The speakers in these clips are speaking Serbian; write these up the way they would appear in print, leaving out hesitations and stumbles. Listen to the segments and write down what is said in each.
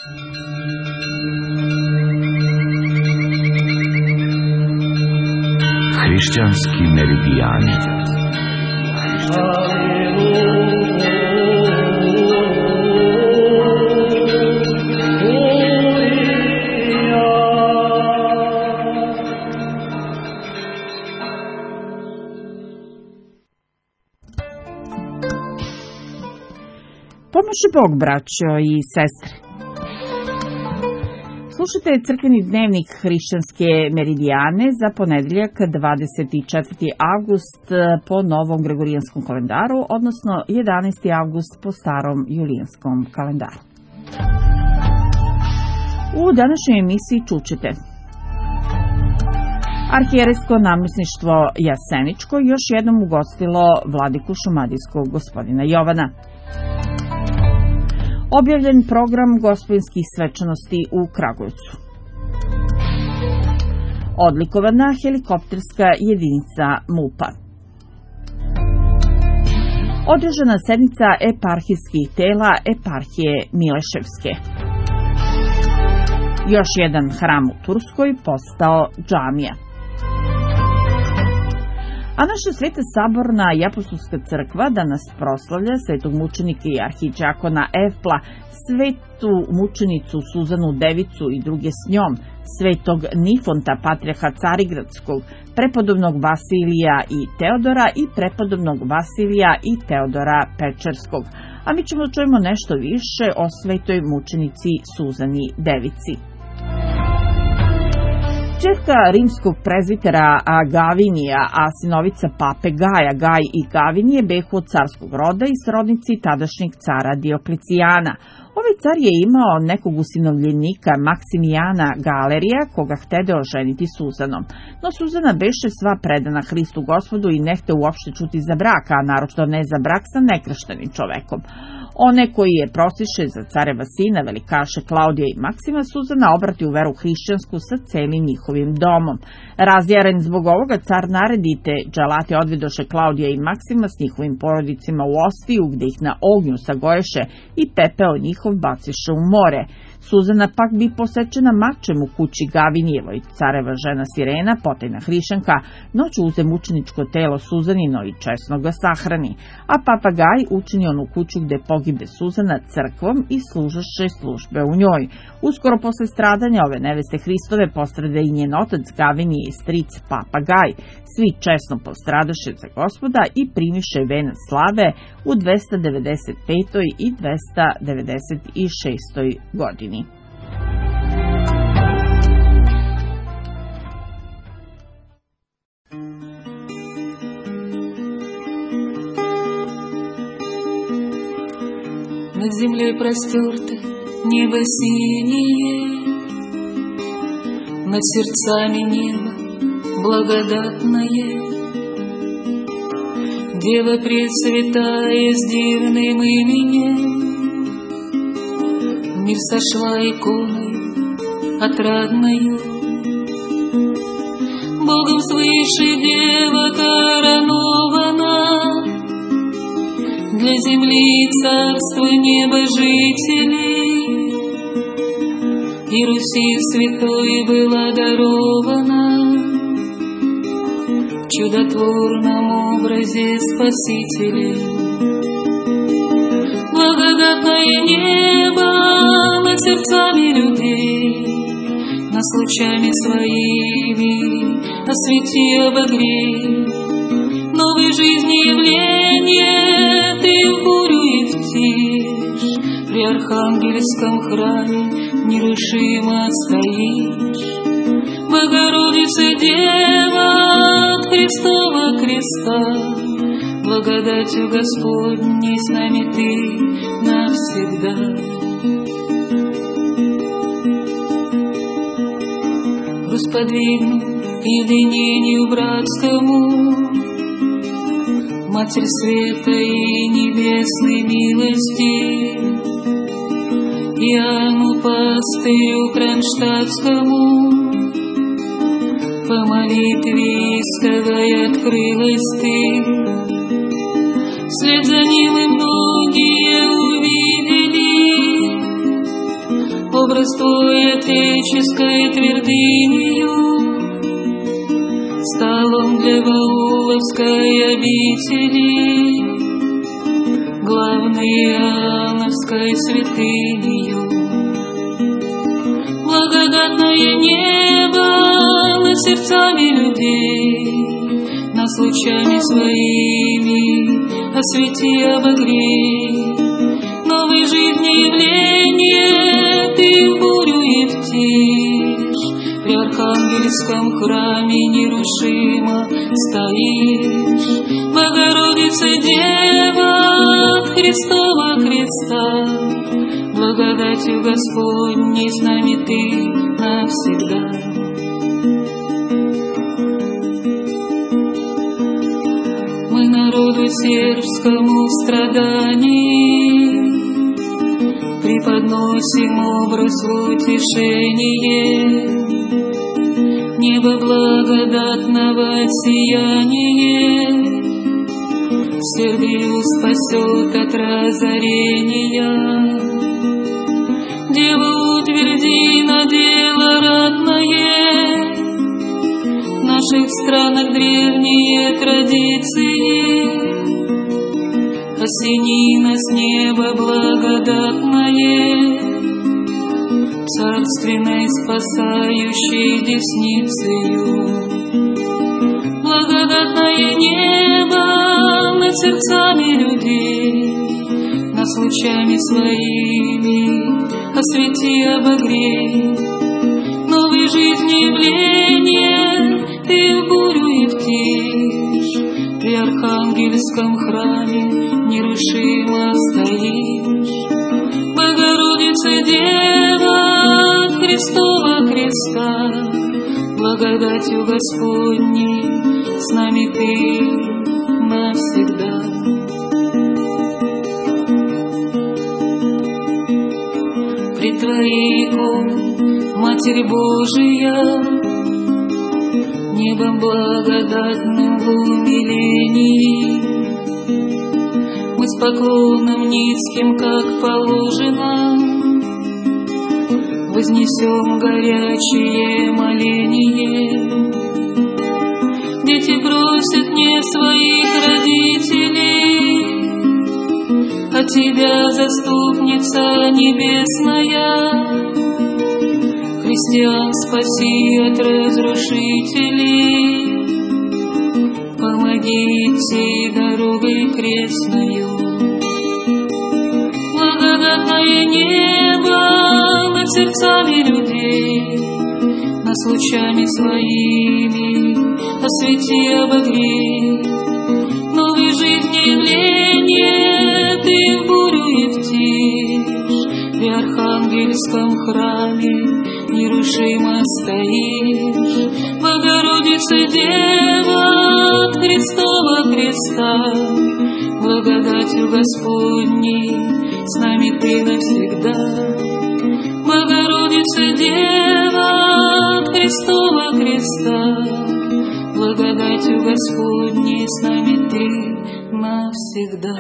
Hrišćanski meridijani. Pomoži Bog, braćo i sestre. Slušajte crkveni dnevnik Hrišćanske meridijane za ponedeljak 24. avgust po novom gregorijanskom kalendaru, odnosno 11. avgust po starom julijanskom kalendaru. U današnjoj emisiji čućete: Arhijerejsko namjesništvo Jaseničko još jednom ugostilo vladiku šumadijskog gospodina Jovana. Objavljen program gospodinskih svečanosti u Kragujevcu. Odlikovana helikopterska jedinica MUP-a. Održana sednica eparhijskih tela eparhije Mileševske. Još jedan hram u Turskoj postao džamija. A naša Sveta Saborna i Apostolska crkva danas proslavlja svetog mučenika i arhidžakona Evpla, svetu mučenicu Suzanu Devicu i druge s njom, svetog Nifonta, patrijarha Carigradskog, prepodobnog Vasilija i Teodora i prepodobnog Vasilija i Teodora Pečerskog. A mi ćemo čujemo nešto više o svetoj mučenici Suzani Devici. Čerka rimskog prezbitera Gavinija, a sinovica pape Gaja, Gaj i Gavinije behu od carskog roda i srodnici tadašnjeg cara Dioklecijana. Ovaj car je imao nekog usinovljenika Maksimijana Galerija, koga htede oženiti Suzanom. No Suzana beše sva predana Hristu Gospodu i ne hte uopšte čuti za brak, a naročito ne za brak sa nekrštenim čovekom. One koji je prosiše za careva sina, velikaše Klaudija i Maksima, Suzana obrati u veru hrišćansku sa celim njihovim domom. Razjaren zbog ovoga, car naredite dželati odvedoše Klaudija i Maksima s njihovim porodicima u Ostiju, gde ih na ognju sagoješe i pepeo njihov baciše u more. Suzana pak bi posečena mačem u kući Gavinijevoj. Careva žena Sirena, potajna hrišćanka, noću uze mučeničko telo Suzanino i česno ga sahrani, a papa Gaj učini onu kuću gde pogibe Suzana crkvom i služaše službe u njoj. Uskoro posle stradanja ove neveste Hristove postrade i njen otac Gavinije i stric papa Gaj. Svi česno postradaše za Gospoda i primiše venac slave u 295. i 296. godini. Над землей простерто небо синее, над сердцами небо благодатное. Дева Пресвятая с дивным именем в мир сошла иконою отрадною. Богом свыше Дева коронована, для земли царства небожителей, и Руси святой была дарована в чудотворном образе Спасителя. Благодатное небо над сердцами людей, нас лучами своими освети, обогрей. Новой жизни явление ты бурю и в тишь, при архангельском храме нерушимо стоишь. Богородица Дева от Христова креста, благодатью Господней с нами ты навсегда. Сподвигну к единению братскому, Матерь света и небесной милости, Иоанну Пастырю Кронштадтскому, по молитве истовой открылась ты. Вслед за ним и многие увидели, о образ твой отеческой твердынею, столом для Вауловской обители, главной Иоанновской святынею. Благодатное небо над сердцами людей, нас лучами своими освети, обогрей. Новой жизни явление ты в бурю и в тишь, при Архангельском храме нерушимо стоишь. Богородица Дева Христова креста, благодатью Господней с нами ты навсегда. Мы народу сербскому в страдании преподносим образ утешения, небо благодатного сияния, Сербию спасет от разорения. Дева, утверди на дело ратное, в наших странах древние традиции. Осени нас небо благодатное, царственной спасающей десницею. Благодатное небо над сердцами людей, нас лучами своими освети, обогрей. Новой жизни явление ты в бурю и в тишь, при Архангельском храме нерушимо стоишь. Богородица Дева Христова креста, благодатью Господней с нами ты навсегда. Пред Твоей, Матерь Божия, небом благодатным в умилении, мы с поклоном низким, как положено, вознесем горячее моление. Дети просят не своих родителей, а Тебя, заступница небесная, христиан спаси от разрушителей, помоги идти дорогой крестною. Благодатное небо над сердцами людей, нас лучами своими освети, обогрей. Новой жизни явление ты в бурю и в тишь, при Архангельском храме нерушимо стоишь. Богородица Дева Христова креста, благодатью Господней с нами ты навсегда. Богородица Дева Христова креста, благодатью Господней с нами ты навсегда.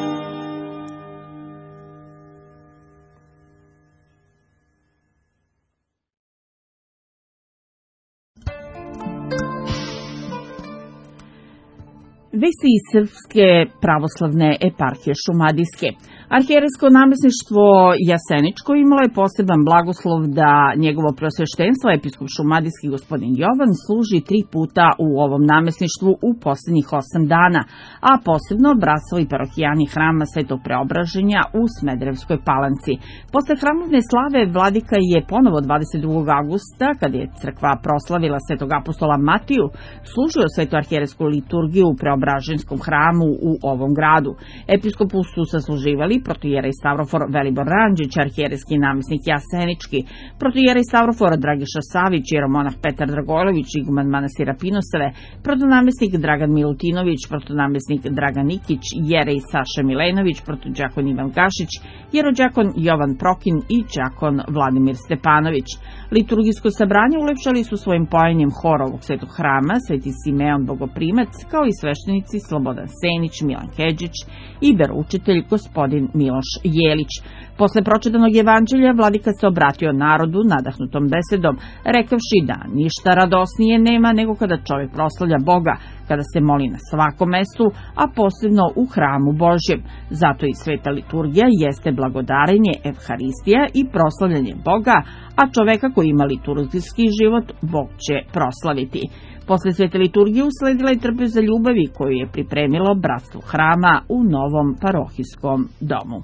Vesti iz Srpske pravoslavne eparhije Šumadijske. Arhijerejsko namesništvo Jaseničko imalo je poseban blagoslov da njegovo preosveštenstvo, episkop Šumadijski gospodin Jovan, služi 3 puta u ovom namesništvu u posljednjih 8 dana, a posebno brasovi parohijani hrama Svetog Preobraženja u Smederevskoj Palanci. Posle hramovne slave vladika je ponovo 22. augusta, kad je crkva proslavila Svetog apostola Matiju, služio svetu arhijerejsku liturgiju u Preobraženjskom hramu u ovom gradu. Episkopu su sasluživali protoijerej Stavrofor Velibor Ranđić, arhijerejski namjesnik Jasenički, protoijerej Stavrofor Dragiša Savić, jeromonah Petar Dragojlović, iguman manastira Pinoseve, protonamjesnik Dragan Milutinović, protonamjesnik Dragan Nikić, jerej Saša Milenović, protođakon Ivan Gašić, jerođakon Jovan Prokin i đakon Vladimir Stepanović. Liturgijsko sabranje ulepšali su svojim pojenjem hor ovog svetog hrama, Sveti Simeon Bogoprimac, kao i sveštenici Slobodan Senić, Milan Kedžić i veroučitelj gospodin Miloš Jelić. Posle pročitanog evanđelja vladika se obratio narodu nadahnutom besedom, rekavši da ništa radosnije nema nego kada čovjek proslavlja Boga, kada se moli na svakom mestu, a posebno u hramu Božjem. Zato i sveta liturgija jeste blagodarenje, evharistija i proslavljanje Boga, a čoveka koji ima liturgijski život Bog će proslaviti. Posle svete liturgije usledila je trpeza ljubavi koju je pripremilo bratstvo hrama u novom parohijskom domu.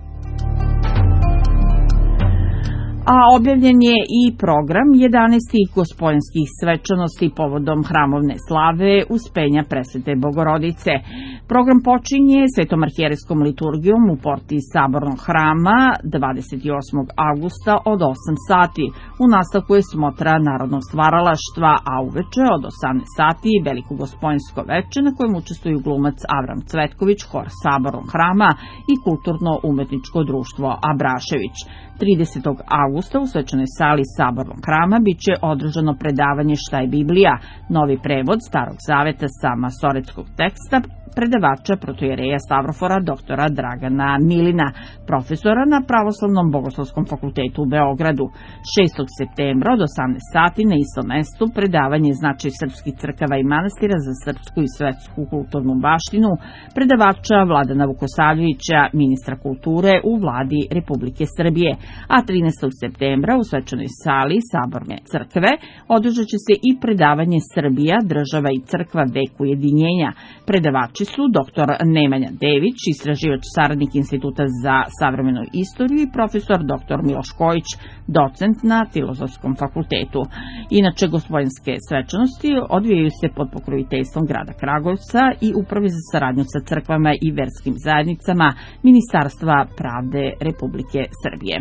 A objavljen je i program 11. gospojanskih svečanosti povodom hramovne slave Uspenja Presvete Bogorodice. Program počinje svetom arhijerejskom liturgijom u porti Sabornog hrama 28. avgusta od 8 sati. U nastavku je smotra narodnog stvaralaštva, a uveče od 18 sati veliko gospojansko veče na kojem učestvuju glumac Avram Cvetković, hor Sabornog hrama i kulturno-umetničko društvo Abrašević. 30. avgusta u svečanoj sali Sabornog hrama biće održano predavanje Šta je Biblija, novi prevod Starog zaveta sa masoretskog teksta, predavača protojereja Stavrofora doktora Dragana Milina, profesora na Pravoslavnom bogoslovskom fakultetu u Beogradu. 6. septembra od 18 sati na istom mestu predavanje Značaj srpskih crkava i manastira za srpsku i svetsku kulturnu baštinu, predavača Vladana Vukosavljevića, ministra kulture u vladi Republike Srbije. A 13. septembra u svečanoj sali Saborne crkve održat će se i predavanje Srbija, država i crkva vek ujedinjenja. Predavači su dr. Nemanja Dević, istraživač saradnik Instituta za savremenu istoriju i profesor dr. Miloš Kojić, docent na Filozofskom fakultetu. Inače, gospojanske svečanosti odvijaju se pod pokroviteljstvom grada Kragujevca i Uprave za saradnju sa crkvama i verskim zajednicama Ministarstva pravde Republike Srbije.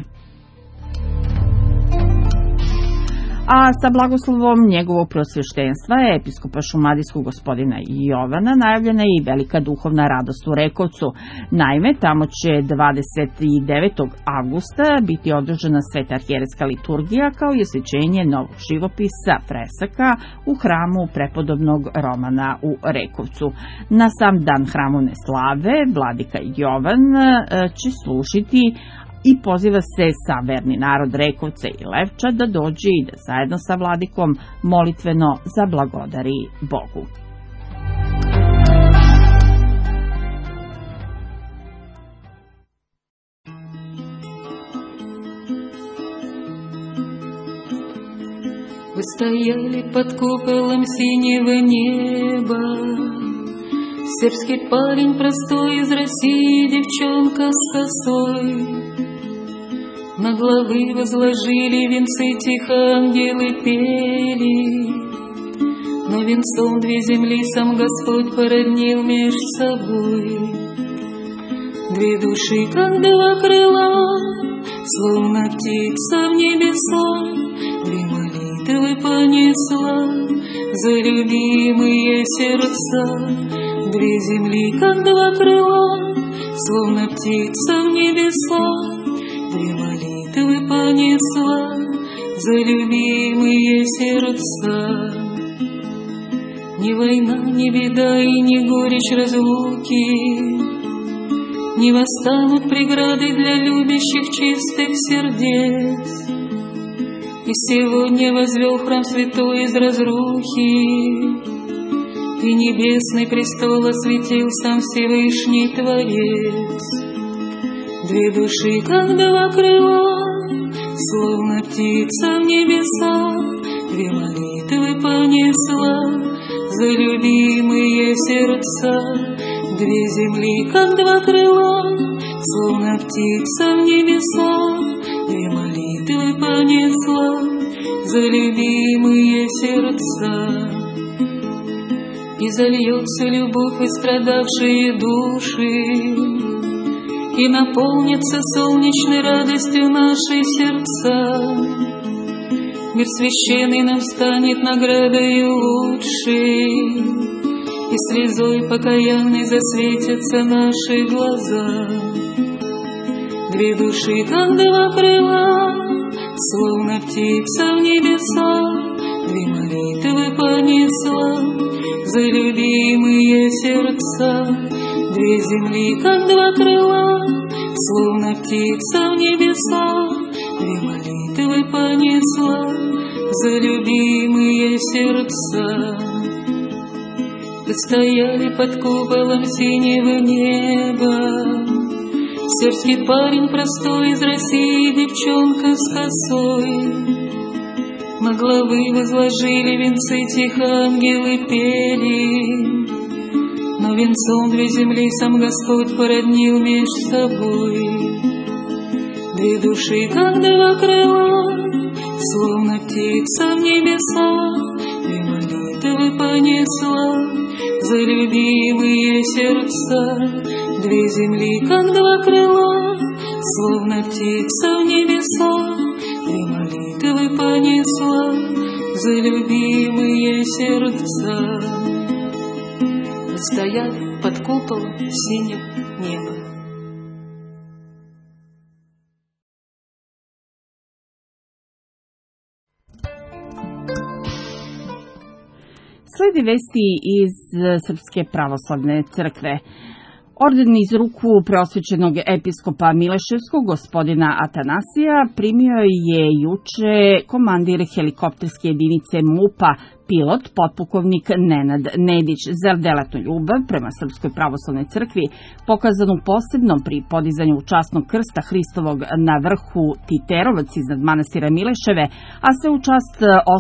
A sa blagoslovom njegovog preosveštenstva je episkopa šumadijskog gospodina Jovana najavljena je i velika duhovna radost u Rekovcu. Naime, tamo će 29. avgusta biti održana sveta arhijerejska liturgija kao i osvećenje novog živopisa fresaka u hramu prepodobnog Romana u Rekovcu. Na sam dan hramovne slave vladika Jovan će služiti i poziva se sav verni narod Rekovca i Levča da dođe i da zajedno sa vladikom molitveno zablagodari Bogu. Вы стояли под куполом синего неба, сербский парень простой из России, девчонка с косой. На главы возложили венцы, тихо ангелы пели, но венцом две земли сам Господь породнил меж собой. Две души, как два крыла, словно птица в небеса, две молитвы понесла за любимые сердца. Две земли, как два крыла, словно птица в небеса, две молитвы понесла за любимые сердца. Ни война, ни беда и ни горечь разлуки не восстанут преградой для любящих чистых сердец. И сегодня возвел храм святой из разрухи, и небесный престол осветил сам Всевышний Творец. Две души, как два крыла, словно птица в небеса, две молитвы понесла за любимые сердца. Две земли, как два крыла, словно птица в небеса, две молитвы понесла за любимые сердца. И зальется любовь в истрадавшие души, и наполнится солнечной радостью наши сердца. Мир священный нам станет наградою лучшей, и слезой покаянной засветятся наши глаза. Две души, как два крыла, словно птица в небеса, две молитвы понесла за любимые сердца. Две земли, как два крыла, словно птица в небеса, две молитвы понесла за любимые сердца. Стояли под куполом синего неба, сербский парень простой из России, девчонка с косой. На головы возложили венцы, тихо ангелы пели, но венцом две земли сам Господь породнил меж собой. Две души, как два крыла, словно птица в небеса, две молитвы понесла за любимые сердца. Две земли, как два крыла, словно птица в небеса, две молитвы понесла за любимые сердца. Стоят под куполом синего неба. Sledi vesti iz Srpske pravoslavne crkve. Orden iz ruku preosvećenog episkopa Mileševskog, gospodina Atanasija, primio je juče komandir helikopterske jedinice MUP-a, pilot, potpukovnik Nenad Nedić. Za delatnu ljubav prema Srpskoj pravoslavnoj crkvi, pokazanu posebno pri podizanju časnog krsta Hristovog na vrhu Titerovac iznad manastira Mileševe, a sve u čast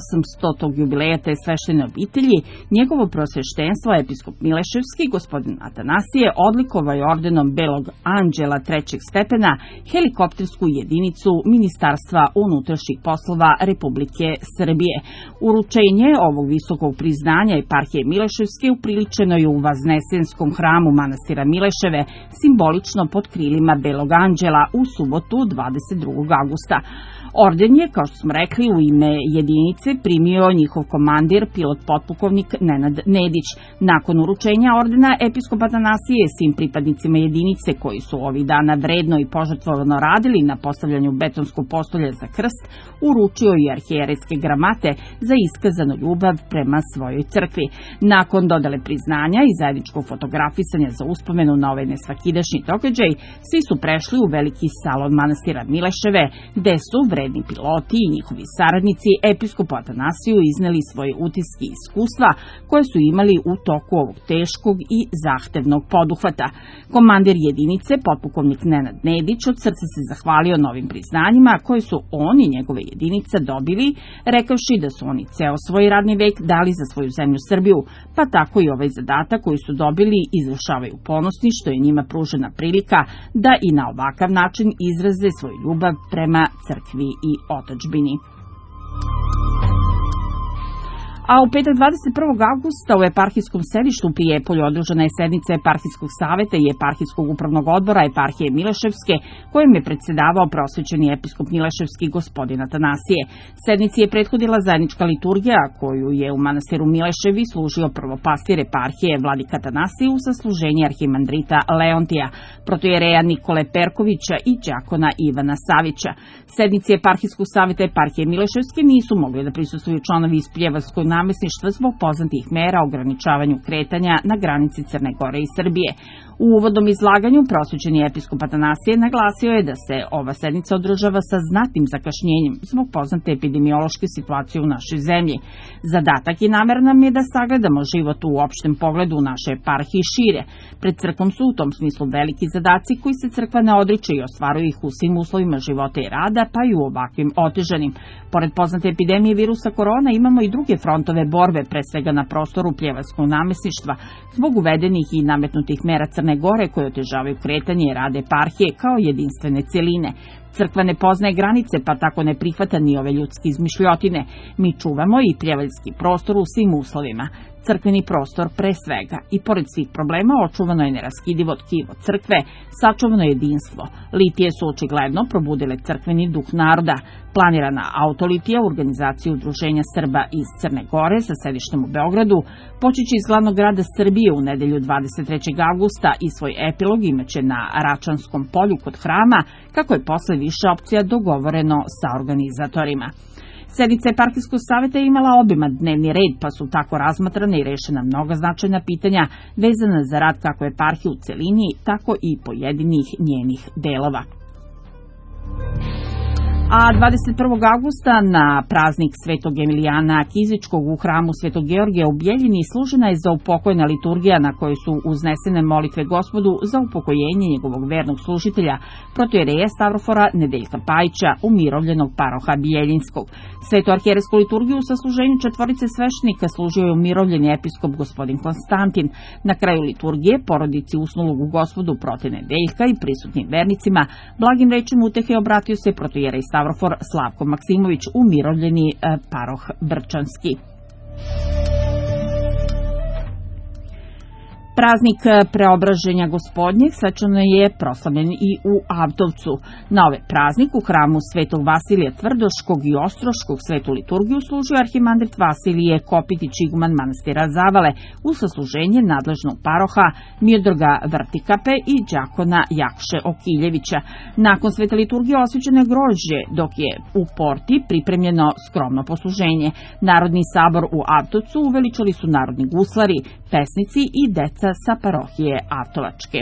800. jubileja te sveštene obitelji, njegovo preosveštenstvo, episkop Mileševski, gospodin Atanasije, odlikovao je ordenom Belog anđela 3. stepena helikoptersku jedinicu Ministarstva unutrašnjih poslova Republike Srbije. Uručenje ovog visokog priznanja eparhije Mileševske upriličeno je u Vaznesenskom hramu manastira Mileševe, simbolično pod krilima Belog anđela u subotu 22. avgusta. Orden je, kao što smo rekli, u ime jedinice primio njihov komandir, pilot potpukovnik Nenad Nedić. Nakon uručenja ordena, episkop Atanasije svim pripadnicima jedinice koji su ovih dana vredno i požrtvovano radili na postavljanju betonskog postolja za krst, uručio i arhijerejske gramate za iskazanu ljubav prema svojoj crkvi. Nakon dodele priznanja i zajedničkog fotografisanja za uspomenu na ovaj nesvakidašnji događaj, svi su prešli u veliki salon manastira Mileševe, gde su vredni piloti i njihovi saradnici episkopu Atanasiju izneli svoje utiske i iskustva koje su imali u toku ovog teškog i zahtevnog poduhvata. Komandir jedinice, potpukovnik Nenad Nedić, od srca se zahvalio novim priznanjima koje su on i njegove jedinice dobili, rekavši da su oni ceo svoj radni vek dali za svoju zemlju Srbiju, pa tako i ovaj zadatak koji su dobili izvršavaju ponosni što je njima pružena prilika da i na ovakav način izraze svoju ljubav prema crkvi i otadžbini. A u petak 21. avgusta u eparhijskom sedištu u Prijepolju održana je sednica eparhijskog saveta i eparhijskog upravnog odbora eparhije Mileševske, kojim je predsedavao preosvećeni episkop Mileševski gospodin Atanasije. Sednici je prethodila zajednička liturgija koju je u manastiru Mileševi služio prvopastir eparhije vladika Atanasije u sasluženje arhimandrita Leontija, protojereja Nikole Perkovića i đakona Ivana Savića. Sednici eparhijskog saveta eparhije Mileševske nisu mogli da prisustvuju članovi iz Pljevačkog namesništva zbog poznatih mera o ograničavanju kretanja na granici Crne Gore i Srbije. U uvodnom izlaganju prosvećeni episkop Atanasije naglasio je da se ova sednica održava sa znatnim zakašnjenjem zbog poznate epidemiološke situacije u našoj zemlji. Zadatak i namer nam je da sagledamo život u opštem pogledu u naše eparhiji šire. Pred crkvom su u tom smislu veliki zadaci koji se crkva ne odriče i ostvaruje ih u svim uslovima života i rada, pa i u ovakvim otežanim. Pored poznate epidemije virusa korona imamo i druge frontove borbe, pre svega na prostoru Pljevačkog namesništva, zbog uvedenih i nametnutih mera Crne Gore koje otežavaju kretanje i rad eparhije kao jedinstvene celine. Crkva ne poznaje granice, pa tako ne prihvata ni ove ljudske izmišljotine. Mi čuvamo i pljevaljski prostor u svim uslovima. Crkveni prostor pre svega i pored svih problema očuvano je neraskidivo tkivo crkve, sačuvano jedinstvo. Litije su očigledno probudile crkveni duh naroda. Planirana autolitija u organizaciji Udruženja Srba iz Crne Gore sa sedištem u Beogradu počeće iz glavnog grada Srbije u nedelju 23. avgusta i svoj epilog imaće na Račanskom polju kod hrama, kako je posle više opcija dogovoreno sa organizatorima. Sednica Eparhijskog saveta je imala obiman dnevni red, pa su tako razmatrana i rešena mnoga značajna pitanja vezana za rad kako eparhije u celini, tako i pojedinih njenih delova. A 21. augusta na praznik Svetog Emilijana Kizičkog u hramu Svetog Georgija u Bjeljini služena je zaupokojna liturgija na kojoj su uznesene molitve Gospodu za upokojenje njegovog vernog služitelja, protojereja Stavrofora Nedeljka Pajića, umirovljenog paroha Bjeljinskog. Svetu arhijerejsku liturgiju sa služenju četvorice sveštenika služio je umirovljeni episkop gospodin Konstantin. Na kraju liturgije porodici usnulog u Gospodu prote Nedeljka i prisutnim vernicima blagim rečima utehe obratio se protojerej Stavrofor Slavko Maksimović, umirovljeni paroh Brčanski. Praznik Preobraženja Gospodnjeg svečano je proslavljen i u Avtovcu. Na ovaj praznik u hramu Svetog Vasilija Tvrdoškog i Ostroškog svetu liturgiju služio arhimandrit Vasilije Kopitić, iguman manastira Zavale, u sasluženje nadležnog paroha Miodraga Vrtikape i đakona Jakše Okiljevića. Nakon svete liturgije osvećeno je grožđe, dok je u porti pripremljeno skromno posluženje. Narodni sabor u Avtovcu uveličali su narodni guslari, pesnici i deca sa parohije Avtovačke.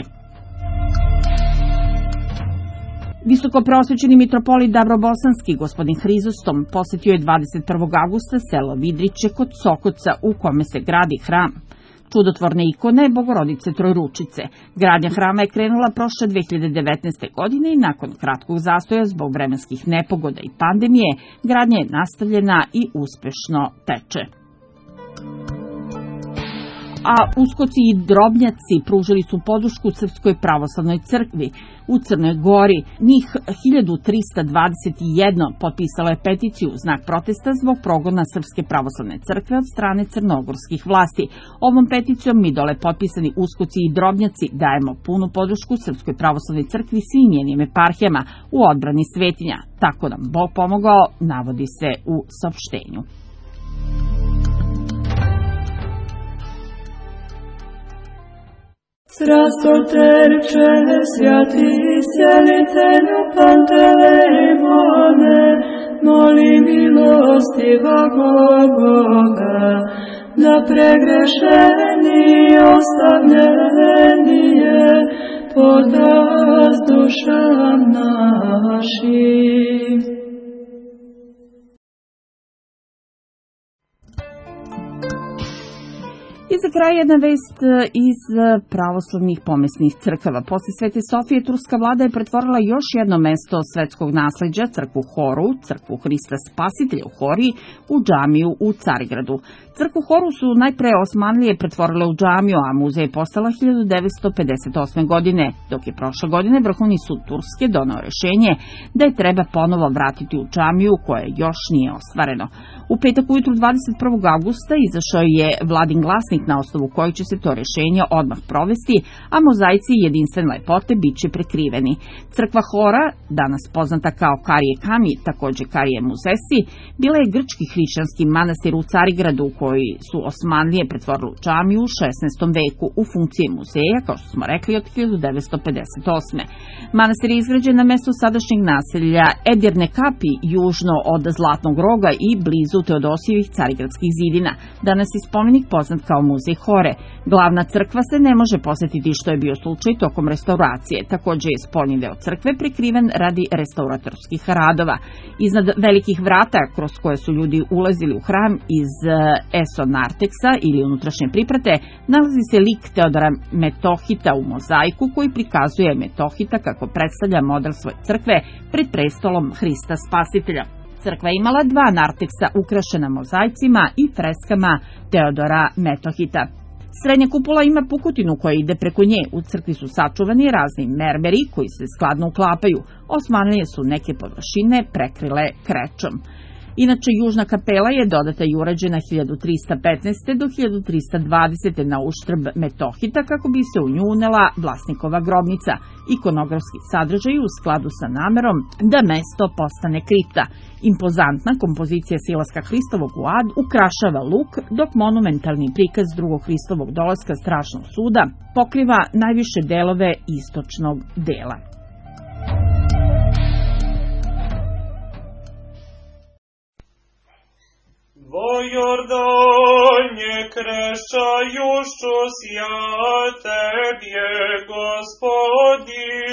Visokopreosvećeni mitropolit Davrobosanski gospodin Hrizostom posetio je 21. augusta selo Vidriće kod Sokoca u kome se gradi hram čudotvorne ikone Bogorodice Trojručice. Gradnja hrama je krenula prošle 2019. godine i nakon kratkog zastoja zbog vremenskih nepogoda i pandemije, gradnja je nastavljena i uspešno teče. A uskoci i drobnjaci pružili su podršku Srpskoj pravoslavnoj crkvi u Crnoj Gori. Njih 1321 potpisalo je peticiju u znak protesta zbog progona Srpske pravoslavne crkve od strane crnogorskih vlasti. Ovom peticijom mi dole potpisani uskoci i drobnjaci dajemo punu podršku Srpskoj pravoslavnoj crkvi svim njenim eparhijama u odbrani svetinja. Tako nam Bog pomogao, navodi se u saopštenju. Srastoterče, svjati iscelitelju Pantelejmone, moli milostivog Boga, da pregrešeni ostavljenije podas dušam našim. I za kraj jedna vest iz pravoslavnih pomesnih crkava. Posle Svete Sofije, turska vlada je pretvorila još jedno mesto svetskog nasleđa, crkvu Horu, crkvu Hrista Spasitelja u Hori, u džamiju u Carigradu. Crkvu Horu su najpre Osmanlije pretvorile u džamiju, a muzej je postala 1958. godine, dok je prošle godine Vrhovni sud Turske doneo rešenje da je treba ponovo vratiti u džamiju koje još nije ostvareno. U petak ujutru 21. augusta izašao je vladin glasnik na osnovu kojeg će se to rešenje odmah provesti, a mozaici jedinstvene lepote bit će prekriveni. Crkva Hora, danas poznata kao Karije Kami, takođe Karije Muzesi, bila je grčki hrišćanski manastir u Carigradu koji su Osmanlije pretvorili u džamiju u 16. veku u funkcije muzeja, kao što smo rekli, od 1958. Manastir je izgrađen na mestu sadašnjeg naselja Edirne Kapi, južno od Zlatnog Roga i blizu Teodosijevih carigradskih zidina. Danas je spomenik poznat kao muzej Hore. Glavna crkva se ne može posetiti, što je bio slučaj tokom restauracije. Takođe je spoljni deo crkve prekriven radi restauratorskih radova. Iznad velikih vrata kroz koje su ljudi ulazili u hram iz esonarteksa ili unutrašnje priprate, nalazi se lik Teodora Metohita u mozaiku koji prikazuje Metohita kako predstavlja model svoje crkve pred prestolom Hrista Spasitelja. Crkva je imala dva narteksa ukrašena mozaicima i freskama Teodora Metohita. Srednja kupola ima pukotinu koja ide preko nje. U crkvi su sačuvani razni mermeri koji se skladno uklapaju. Osmanlije su neke površine prekrile krečom. Inače, južna kapela je dodata i urađena 1315. do 1320. na uštrb Metohita kako bi se u nju unela vlasnikova grobnica. Ikonografski sadržaj u skladu sa namerom da mesto postane kripta. Impozantna kompozicija silaska Hristovog u ad ukrašava luk, dok monumentalni prikaz drugog Hristovog dolaska strašnog suda pokriva najviše delove istočnog dela. Jordanje krešajušću ja Tebje, Gospodi,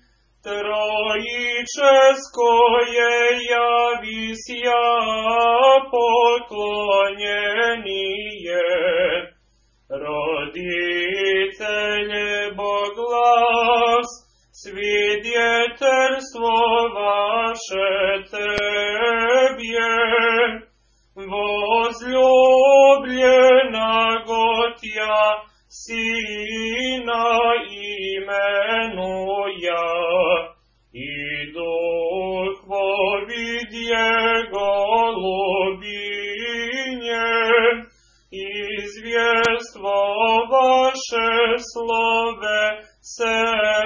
Trojičeskoje javis ja poklonjenije, roditelje Boglas, svidjetelstvo vaše Tebje, возлюблена Готя, Сина именуя, и Дух повидье голубине, извество ваше слове се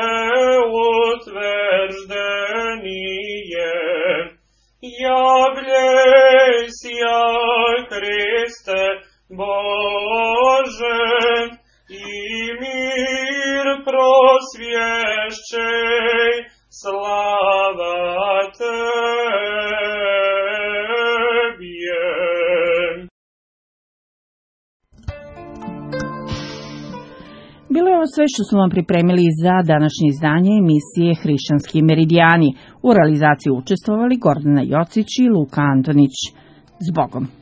утверждение. Являйся, Христе Боже, и мир просвещай, слава Тебе. Bilo je ovo sve što smo vam pripremili za današnje izdanje emisije Hrišćanski meridijani. U realizaciji učestvovali Gordana Jocić i Luka Antonić. S Bogom!